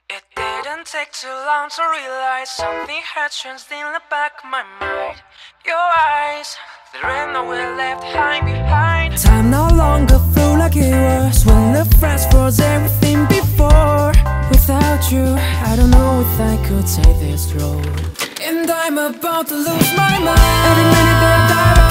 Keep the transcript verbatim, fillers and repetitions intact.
It didn't take too long to realize something had changed in the back of my mind. Your eyes, there ain't nowhere left hiding behind. Time no longer flew like it was when the friends froze everything before. Without you, I don't know if I could take this road. And I'm about to lose my mind. Every minute that I